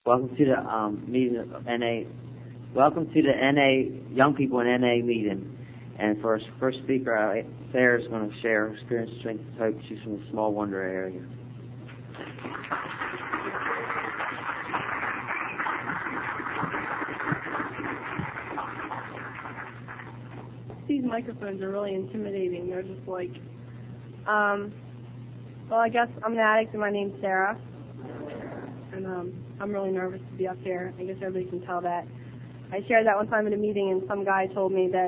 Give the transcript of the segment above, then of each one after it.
Welcome to the meeting of NA. Welcome to the NA Young People in NA meeting. And for our first speaker, Sarah's going to share her experience, strength, and hope. She's from the Small Wonder area. These microphones are really intimidating. They're just like, well, I guess I'm an addict and my name's Sarah. And I'm really nervous to be up here. I guess everybody can tell that. I shared that one time at a meeting, and some guy told me that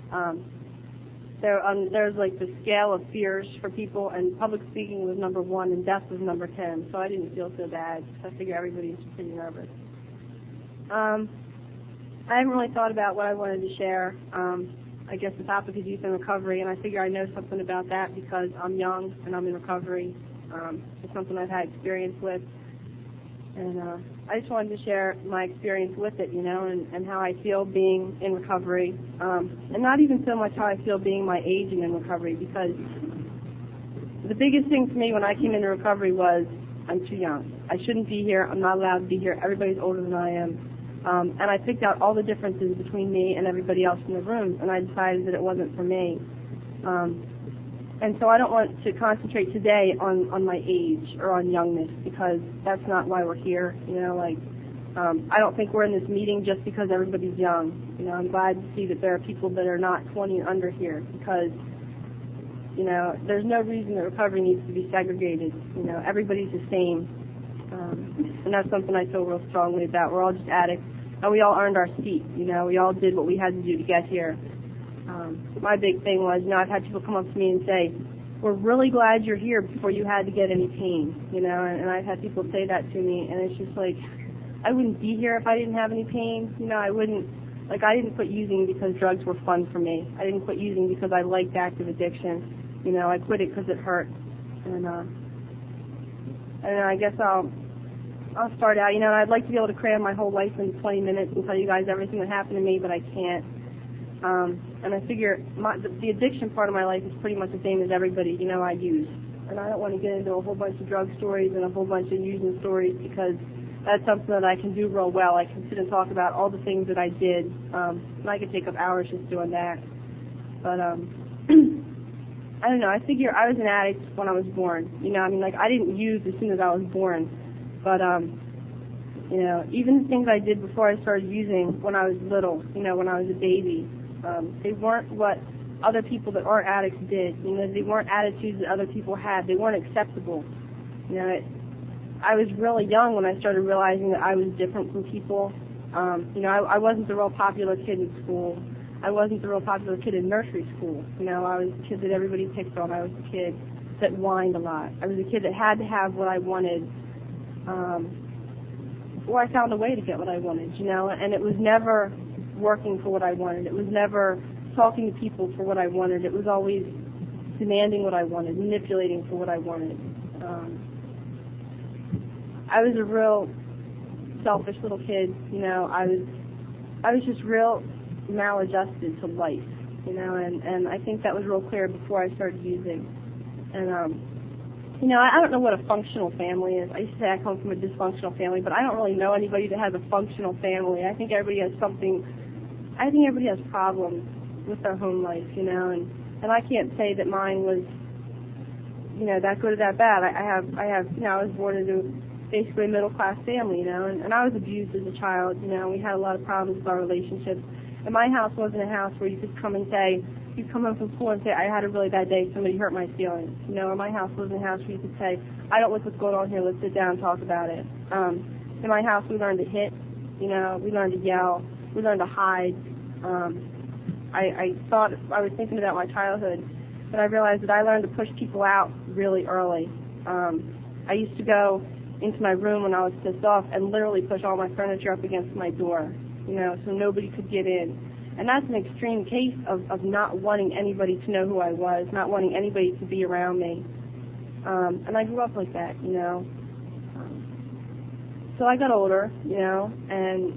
there's like the scale of fears for people, and public speaking was number 1 and death was number 10. So I didn't feel so bad. So I figure everybody's pretty nervous. I haven't really thought about what I wanted to share. I guess the topic is youth in recovery, and I figure I know something about that because I'm young and I'm in recovery. It's something I've had experience with. And I just wanted to share my experience with it, and how I feel being in recovery. And not even so much how I feel being my age and in recovery, because the biggest thing for me when I came into recovery was I'm too young. I shouldn't be here. I'm not allowed to be here. Everybody's older than I am. And I picked out all the differences between me and everybody else in the room, and I decided that it wasn't for me. And so I don't want to concentrate today on my age or on youngness, because that's not why we're here. I don't think we're in this meeting just because everybody's young. I'm glad to see that there are people that are not 20 and under here, because there's no reason that recovery needs to be segregated. Everybody's the same. And that's something I feel real strongly about. We're all just addicts, and we all earned our seat. We all did what we had to do to get here. My big thing was, I've had people come up to me and say, we're really glad you're here before you had to get any pain, and I've had people say that to me, and it's just like, I wouldn't be here if I didn't have any pain. I didn't quit using because drugs were fun for me. I didn't quit using because I liked active addiction. I quit it because it hurt. And I guess I'll start out. I'd like to be able to cram my whole life into 20 minutes and tell you guys everything that happened to me, but I can't. And I figure the addiction part of my life is pretty much the same as everybody. I use. And I don't want to get into a whole bunch of drug stories and a whole bunch of using stories, because that's something that I can do real well. I can sit and talk about all the things that I did. And I could take up hours just doing that. But I don't know. I figure I was an addict when I was born. I didn't use as soon as I was born. But even the things I did before I started using when I was little, when I was a baby, they weren't what other people that aren't addicts did. They weren't attitudes that other people had. They weren't acceptable. I was really young when I started realizing that I was different from people. I wasn't the real popular kid in school. I wasn't the real popular kid in nursery school. I was the kid that everybody picked on. I was the kid that whined a lot. I was the kid that had to have what I wanted, or I found a way to get what I wanted, and it was never working for what I wanted. It was never talking to people for what I wanted. It was always demanding what I wanted, manipulating for what I wanted. I was a real selfish little kid. I was just real maladjusted to life, and I think that was real clear before I started using. And I don't know what a functional family is. I used to say I come from a dysfunctional family, but I don't really know anybody that has a functional family. I think everybody has something. I think everybody has problems with their home life, and I can't say that mine was, that good or that bad. I was born into basically a middle class family, and I was abused as a child. We had a lot of problems with our relationships. And my house wasn't a house where you could come and say, you'd come home from school and say, I had a really bad day, somebody hurt my feelings. Or my house wasn't a house where you could say, I don't like what's going on here, let's sit down and talk about it. In my house, we learned to hit, we learned to yell, we learned to hide. I was thinking about my childhood, but I realized that I learned to push people out really early. I used to go into my room when I was pissed off and literally push all my furniture up against my door, so nobody could get in. And that's an extreme case of not wanting anybody to know who I was, not wanting anybody to be around me. And I grew up like that, So I got older, and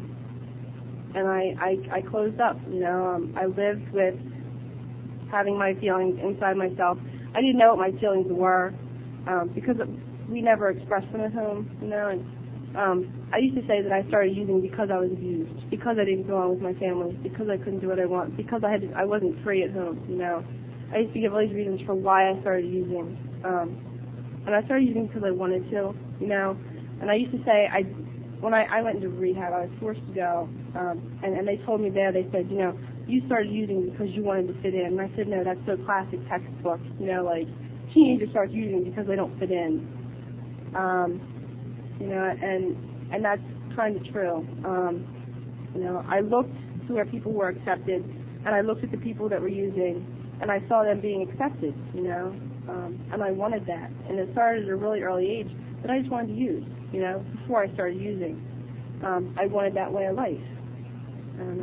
I closed up, I lived with having my feelings inside myself. I didn't know what my feelings were, because we never expressed them at home, and I used to say that I started using because I was abused, because I didn't go on with my family, because I couldn't do what I want, because I wasn't free at home, you know. I used to give all these reasons for why I started using. And I started using because I wanted to, you know. And I used to say, when I went into rehab, I was forced to go, and they told me there, they said, you know, you started using because you wanted to fit in. And I said, no, that's so classic textbook, you know, like, teenagers start using because they don't fit in. You know, and that's kind of true. You know, I looked to where people were accepted, and I looked at the people that were using, and I saw them being accepted, you know, and I wanted that. And it started at a really early age, but I just wanted to use, you know, before I started using. I wanted that way of life. And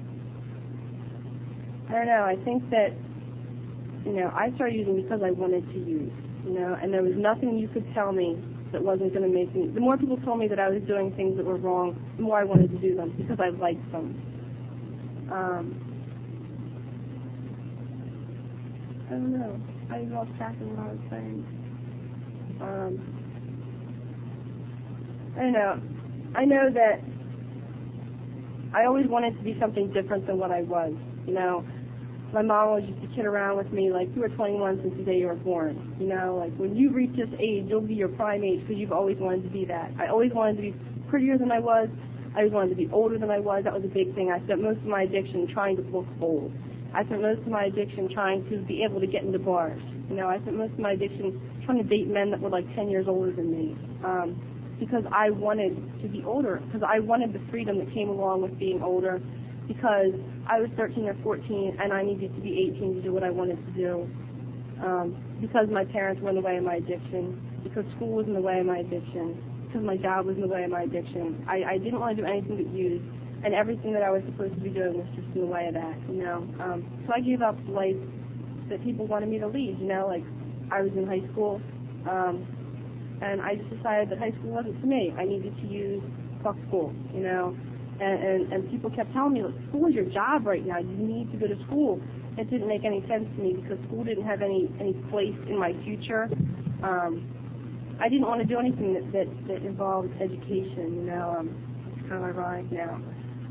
I don't know, I think that, you know, I started using because I wanted to use, you know, and there was nothing you could tell me that wasn't going to make me. The more people told me that I was doing things that were wrong, the more I wanted to do them because I liked them. I don't know. I lost track of what I was saying. I don't know. I know that I always wanted to be something different than what I was. You know, my mom always used to kid around with me like, you were 21 since the day you were born. You know, like when you reach this age, you'll be your prime age because you've always wanted to be that. I always wanted to be prettier than I was. I always wanted to be older than I was. That was a big thing. I spent most of my addiction trying to look old. I spent most of my addiction trying to be able to get into bars. You know, I spent most of my addiction trying to date men that were like 10 years older than me. Because I wanted to be older. Because I wanted the freedom that came along with being older. Because I was 13 or 14 and I needed to be 18 to do what I wanted to do. Because my parents were in the way of my addiction. Because school was in the way of my addiction. Because my job was in the way of my addiction. I didn't want to do anything but use. And everything that I was supposed to be doing was just in the way of that, you know. So I gave up the life that people wanted me to lead, you know. Like, I was in high school, and I just decided that high school wasn't for me. I needed to use fuck school, you know. And people kept telling me, look, school is your job right now. You need to go to school. It didn't make any sense to me because school didn't have any place in my future. I didn't want to do anything that involved education, you know. It's kind of ironic now.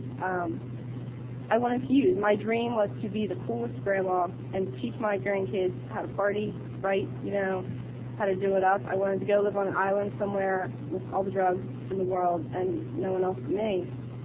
I wanted to use. My dream was to be the coolest grandma and teach my grandkids how to party, right, you know, how to do it up. I wanted to go live on an island somewhere with all the drugs in the world and no one else but me.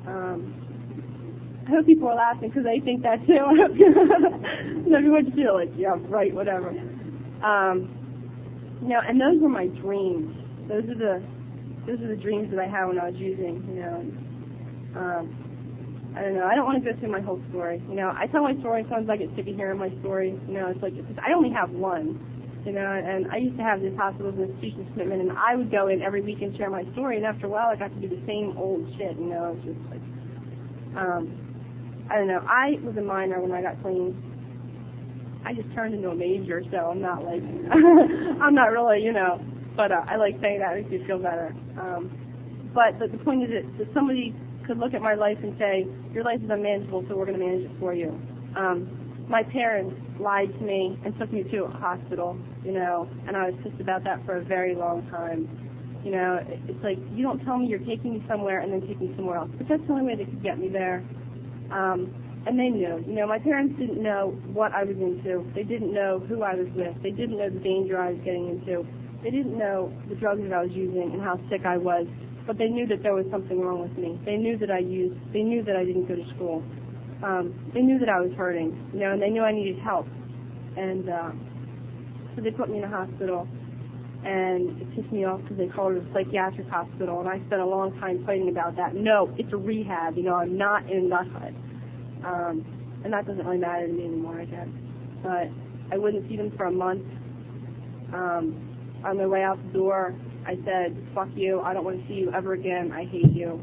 I hope people are laughing because they think that too. I hope everyone's feel like, yeah, right, whatever. You know, and those were my dreams. Those are the dreams that I had when I was using, you know. I don't know. I don't want to go through my whole story. You know, I tell my story. Sometimes I get sick of hearing my story. You know, it's like I only have one. You know, and I used to have this hospitals and institutions commitment, and I would go in every week and share my story. And after a while, I got to do the same old shit. You know, it's just like, I don't know. I was a minor when I got clean. I just turned into a major, so I'm not like, I'm not really, you know. But I like saying that. It makes me feel better. But the point is that somebody could look at my life and say, your life is unmanageable, so we're going to manage it for you. My parents lied to me and took me to a hospital, you know, and I was pissed about that for a very long time. You know, it's like, you don't tell me you're taking me somewhere and then take me somewhere else. But that's the only way they could get me there. And they knew. You know, my parents didn't know what I was into. They didn't know who I was with. They didn't know the danger I was getting into. They didn't know the drugs that I was using and how sick I was. But they knew that there was something wrong with me. They knew that I used. They knew that I didn't go to school. They knew that I was hurting, you know, and they knew I needed help. And so they put me in a hospital, and it pissed me off because they called it a psychiatric hospital, and I spent a long time fighting about that. No, it's a rehab, you know, I'm not in a nut hut. And that doesn't really matter to me anymore, I guess. But I wouldn't see them for a month. On their way out the door, I said, fuck you, I don't want to see you ever again, I hate you.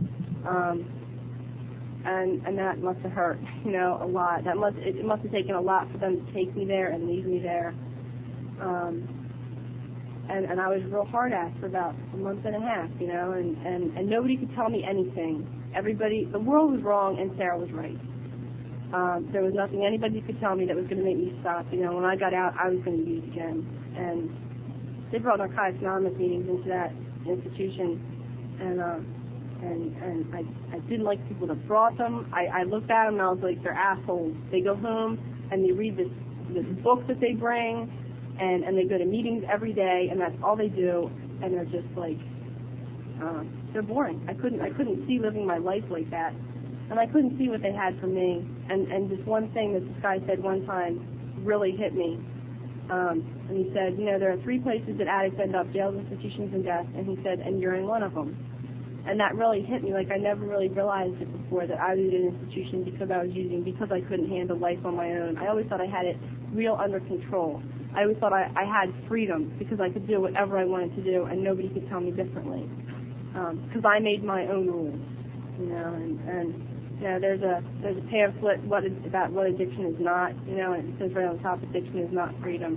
And that must have hurt, you know, a lot. It must have taken a lot for them to take me there and leave me there. And I was real hard-ass for about a month and a half, you know, and nobody could tell me anything. The world was wrong and Sarah was right. There was nothing anybody could tell me that was going to make me stop. You know, when I got out, I was going to use again. And they brought Narcotics Anonymous meetings into that institution. and I didn't like people that brought them. I looked at them and I was like, they're assholes. They go home and they read this book that they bring, and they go to meetings every day, and that's all they do, and they're just like, they're boring. I couldn't see living my life like that, and I couldn't see what they had for me. And this one thing that this guy said one time really hit me. And he said, there are 3 places that addicts end up: jails, institutions, and death. And he said, and you're in one of them. And that really hit me. Like, I never really realized it before, that I was in an institution because I was using, because I couldn't handle life on my own. I always thought I had it real under control. I always thought I had freedom because I could do whatever I wanted to do and nobody could tell me differently. Because I made my own rules, and there's a pamphlet about what addiction is not, and it says right on the top, addiction is not freedom.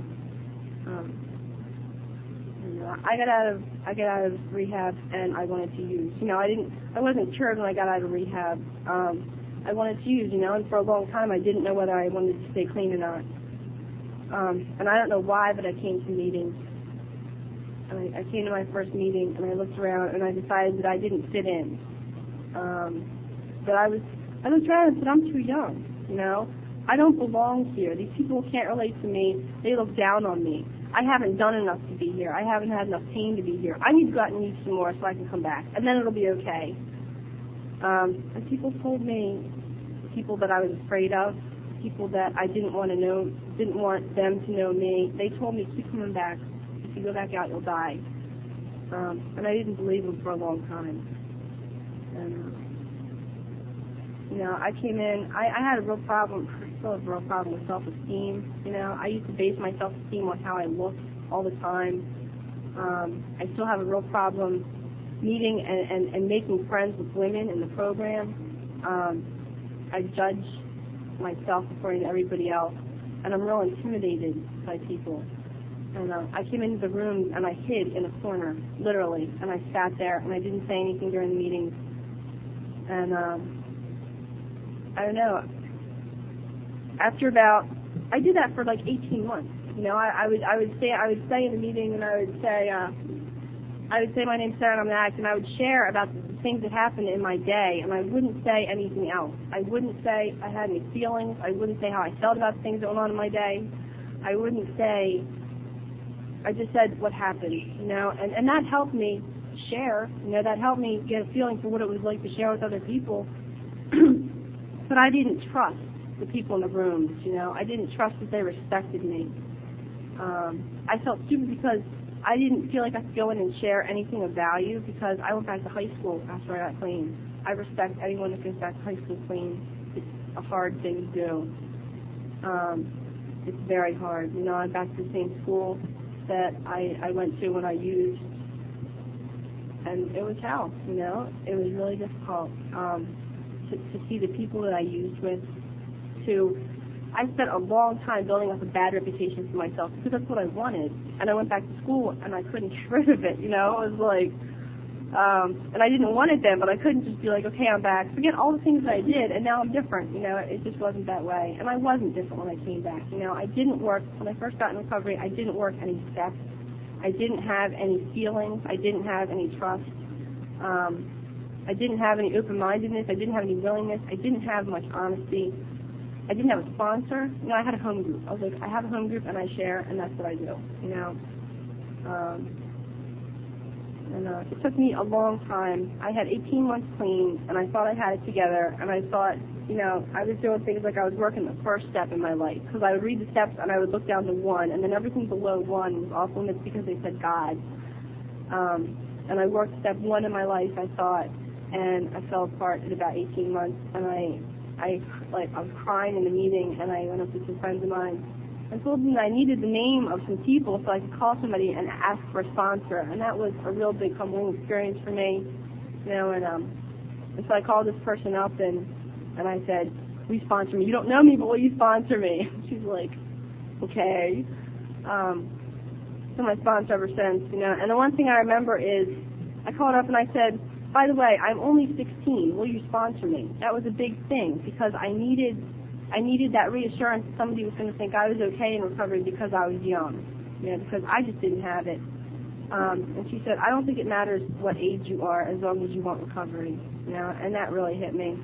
I got out of rehab and I wanted to use. I wasn't cured when I got out of rehab. I wanted to use, and for a long time I didn't know whether I wanted to stay clean or not. And I don't know why, but I came to meetings. And I came to my first meeting and I looked around and I decided that I didn't fit in. That I looked around and said, I'm too young, I don't belong here. These people can't relate to me. They look down on me. I haven't done enough to be here. I haven't had enough pain to be here. I need to go out and eat some more so I can come back, and then it'll be okay. And people told me, people that I was afraid of, people that I didn't want to know, didn't want them to know me, they told me, keep coming back. If you go back out, you'll die. And I didn't believe them for a long time. And, I came in, I had a real problem, I still have a real problem with self-esteem. I used to base my self-esteem on how I looked all the time. I still have a real problem meeting and making friends with women in the program. I judge myself according to everybody else, and I'm real intimidated by people. And I came into the room and I hid in a corner, literally, and I sat there and I didn't say anything during the meetings. And I don't know. I did that for like 18 months. I would say in the meeting, and I would say my name's Sarah and I'm an addict, and I would share about the things that happened in my day, and I wouldn't say anything else. I wouldn't say I had any feelings. I wouldn't say how I felt about things that went on in my day. I wouldn't say. I just said what happened, and that helped me share. That helped me get a feeling for what it was like to share with other people. But I didn't trust the people in the rooms, I didn't trust that they respected me. I felt stupid because I didn't feel like I could go in and share anything of value because I went back to high school after I got clean. I respect anyone that goes back to high school clean. It's a hard thing to do. It's very hard. I'm back to the same school that I went to when I used, and it was hell, It was really difficult. To see the people that I used with, I spent a long time building up a bad reputation for myself because that's what I wanted. And I went back to school and I couldn't get rid of it, It was like, and I didn't want it then, but I couldn't just be like, okay, I'm back. Forget all the things that I did, and now I'm different, It just wasn't that way. And I wasn't different when I came back, I didn't work, when I first got in recovery, I didn't work any steps. I didn't have any feelings. I didn't have any trust. I didn't have any open-mindedness. I didn't have any willingness. I didn't have much honesty. I didn't have a sponsor. I had a home group. I was like, I have a home group and I share, and that's what I do. It took me a long time. I had 18 months clean, and I thought I had it together, and I thought, I was doing things like I was working the first step in my life, because I would read the steps and I would look down to 1, and then everything below 1 was off limits because they said God. And I worked step 1 in my life, I thought, and I fell apart in about 18 months, and I was crying in the meeting, and I went up to some friends of mine and told them that I needed the name of some people so I could call somebody and ask for a sponsor, and that was a real big humbling experience for me, and so I called this person up, and I said, will you sponsor me? You don't know me, but will you sponsor me? She's like, okay. So my sponsor ever since, and the one thing I remember is I called up and I said, by the way, I'm only 16. Will you sponsor me? That was a big thing because I needed that reassurance that somebody was going to think I was okay in recovery because I was young, because I just didn't have it. And she said, I don't think it matters what age you are as long as you want recovery. And that really hit me.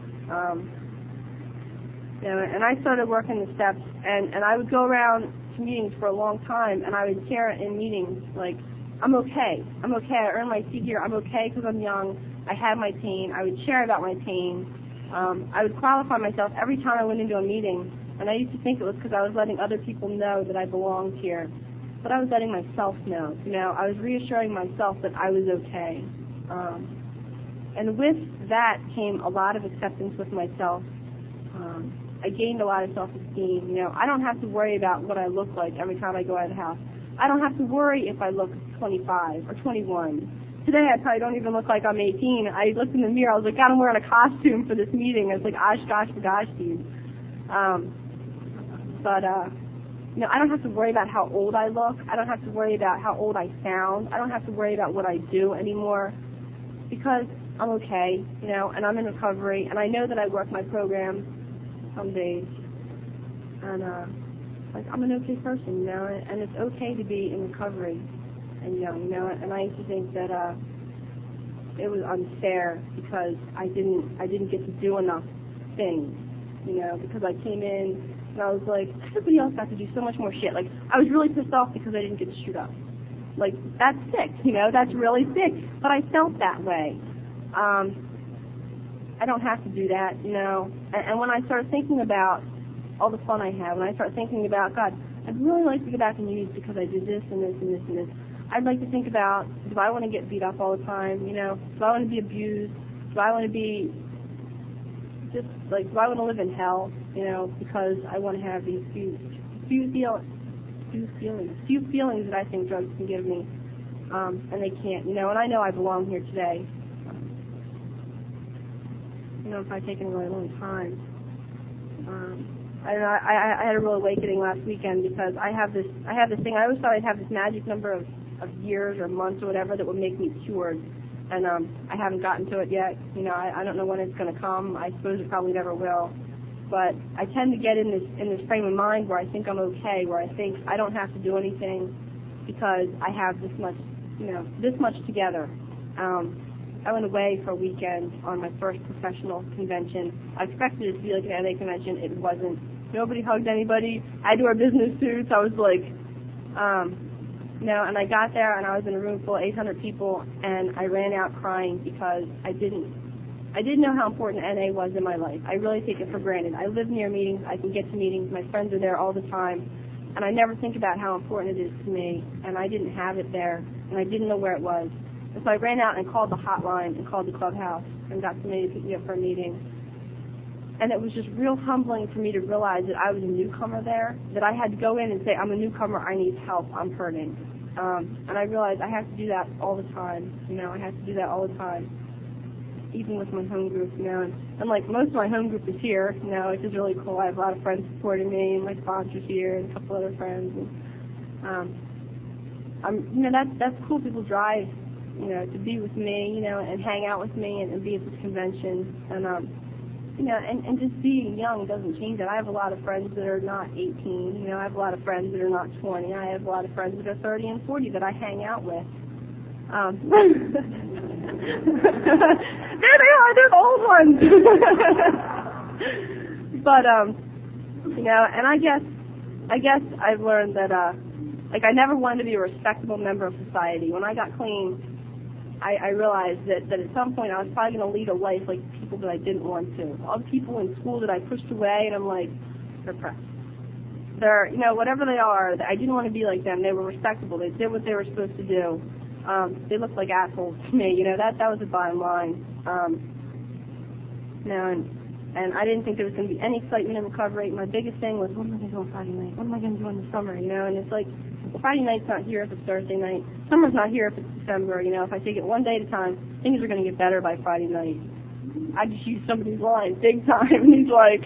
And I started working the steps, and I would go around to meetings for a long time, and I would share in meetings like, I'm okay. I earned my seat here. I'm okay because I'm young. I had my pain. I would share about my pain. I would qualify myself every time I went into a meeting, and I used to think it was because I was letting other people know that I belonged here. But I was letting myself know. I was reassuring myself that I was okay. And with that came a lot of acceptance with myself. I gained a lot of self-esteem. I don't have to worry about what I look like every time I go out of the house. I don't have to worry if I look 25 or 21. Today I probably don't even look like I'm 18. I looked in the mirror. I was like, God, I'm wearing a costume for this meeting. It's like, osh, gosh, gosh, dude. I don't have to worry about how old I look. I don't have to worry about how old I sound. I don't have to worry about what I do anymore because I'm okay, and I'm in recovery, and I know that I work my program some days, and I'm an okay person, and it's okay to be in recovery and young, and I used to think that it was unfair because I didn't get to do enough things, because I came in and I was like, everybody else got to do so much more shit. Like, I was really pissed off because I didn't get to shoot up. Like, that's sick, that's really sick, but I felt that way. I don't have to do that, and when I started thinking about all the fun I have, when I start thinking about, God, I'd really like to go back and use because I did this and this and this and this. I'd like to think about, do I want to get beat up all the time, do I want to be abused, do I want to be do I want to live in hell, because I want to have these few feelings that I think drugs can give me, and they can't, and I know I belong here today. It might take a really long time. I don't know. I had a real awakening last weekend because I have this thing. I always thought I'd have this magic number of years or months or whatever that would make me cured, and I haven't gotten to it yet. I don't know when it's going to come. I suppose it probably never will. But I tend to get in this frame of mind where I think I'm okay, where I think I don't have to do anything because I have this much together. I went away for a weekend on my first professional convention. I expected it to be like an NA convention. It wasn't. Nobody hugged anybody. I had to wear business suits. I was like, and I got there and I was in a room full of 800 people and I ran out crying because I didn't know how important NA was in my life. I really take it for granted. I live near meetings. I can get to meetings. My friends are there all the time. And I never think about how important it is to me. And I didn't have it there. And I didn't know where it was. And so I ran out and called the hotline and called the clubhouse and got somebody to pick me up for a meeting. And it was just real humbling for me to realize that I was a newcomer there, that I had to go in and say, I'm a newcomer, I need help, I'm hurting. And I realized I have to do that all the time. I have to do that all the time, even with my home group, And like most of my home group is here, which is really cool. I have a lot of friends supporting me, and my sponsor's here, and a couple other friends. And that's cool. People drive to be with me, and hang out with me and be at this convention. And, and just being young doesn't change that. I have a lot of friends that are not 18, I have a lot of friends that are not 20. I have a lot of friends that are 30 and 40 that I hang out with. There they are, they're the old ones. But, and I guess I've learned that, I never wanted to be a respectable member of society. When I got clean, I realized that at some point I was probably going to lead a life like people that I didn't want to. All the people in school that I pushed away, and I'm like, they're pressed. They're, whatever they are, I didn't want to be like them. They were respectable. They did what they were supposed to do. They looked like assholes to me. That was the bottom line. And I didn't think there was going to be any excitement in recovery. My biggest thing was, what am I going to do on Friday night? What am I going to do in the summer? And it's like, Friday night's not here if it's Thursday night. Summer's not here if it's December. If I take it one day at a time, things are going to get better by Friday night. I just used somebody's line big time, and he's like,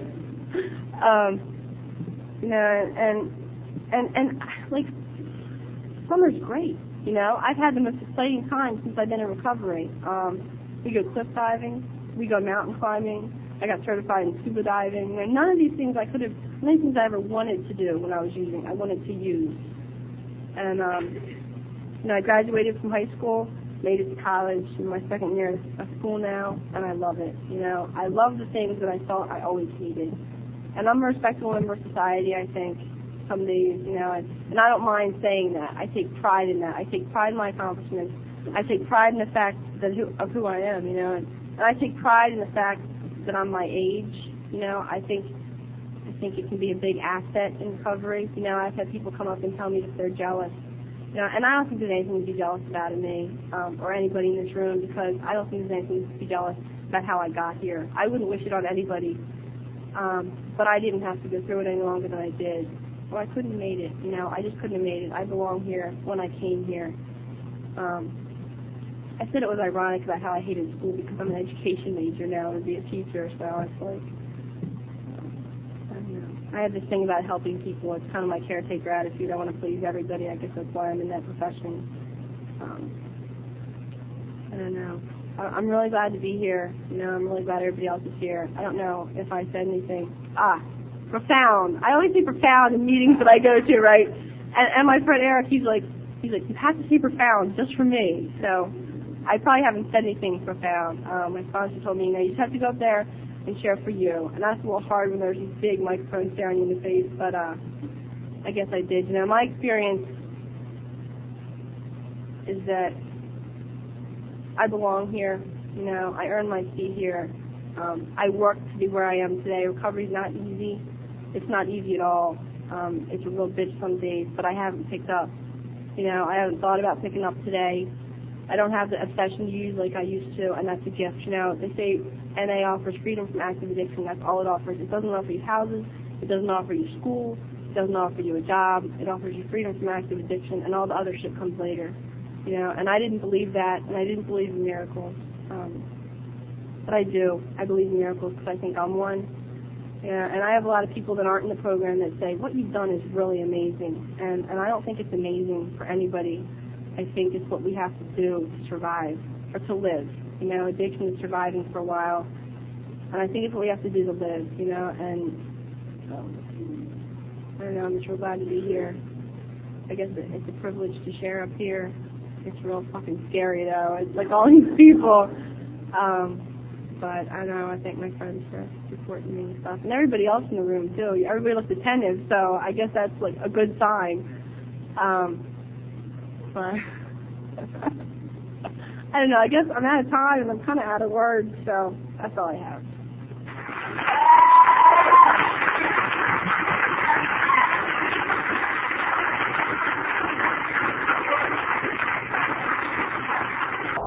like, summer's great. I've had the most exciting time since I've been in recovery. We go cliff diving, we go mountain climbing. I got certified in scuba diving. None of these things I ever wanted to do when I was using. I wanted to use. And I graduated from high school, made it to college, in my second year of school now, and I love it. I love the things that I thought I always hated. And I'm a respectable member of society, I think, some days, and I don't mind saying that. I take pride in that. I take pride in my accomplishments. I take pride in the fact of who I am, and I take pride in the fact that I'm my age. I think it can be a big asset in recovery. I've had people come up and tell me that they're jealous. And I don't think there's anything to be jealous about in me or anybody in this room, because I don't think there's anything to be jealous about how I got here. I wouldn't wish it on anybody, but I didn't have to go through it any longer than I did. Or I couldn't have made it. I just couldn't have made it. I belong here when I came here. I said it was ironic about how I hated school because I'm an education major now to be a teacher, so it's like, I don't know. I have this thing about helping people. It's kind of my caretaker attitude. I want to please everybody. I guess that's why I'm in that profession. I don't know. I'm really glad to be here. I'm really glad everybody else is here. I don't know if I said anything. Profound. I always say profound in meetings that I go to, right? And my friend Eric, he's like, you have to say profound just for me. So I probably haven't said anything profound. My sponsor told me, you just have to go up there and share for you. And that's a little hard when there's these big microphones staring you in the face, but I guess I did. My experience is that I belong here. I earned my seat here. I worked to be where I am today. Recovery's not easy. It's not easy at all. It's a real bitch some days, but I haven't picked up. I haven't thought about picking up today. I don't have the obsession to use like I used to, and that's a gift. They say NA offers freedom from active addiction. That's all it offers. It doesn't offer you houses. It doesn't offer you school. It doesn't offer you a job. It offers you freedom from active addiction, and all the other shit comes later. And I didn't believe that, and I didn't believe in miracles. But I do. I believe in miracles because I think I'm one. And I have a lot of people that aren't in the program that say, what you've done is really amazing. And I don't think it's amazing for anybody. I think it's what we have to do to survive, or to live. Addiction is surviving for a while. And I think it's what we have to do to live, and I don't know, I'm just real glad to be here. I guess it's a privilege to share up here. It's real fucking scary, though. It's like all these people. But I don't know, I thank my friends for supporting me and stuff. And everybody else in the room, too. Everybody looked attentive, so I guess that's, like, a good sign. But I don't know, I guess I'm out of time and I'm kind of out of words, so that's all I have.